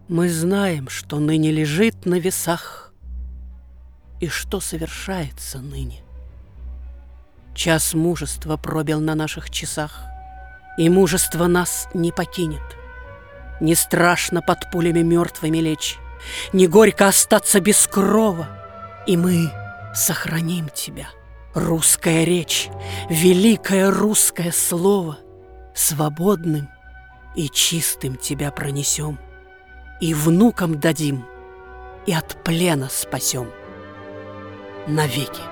Мы знаем, что ныне лежит на весах и что совершается ныне. Час мужества пробил на наших часах, и мужество нас не покинет. Не страшно под пулями мертвыми лечь, не горько остаться без крова, и мы сохраним тебя. Русская речь, великое русское слово, свободным и чистым тебя пронесем, и внукам дадим, и от плена спасем навеки.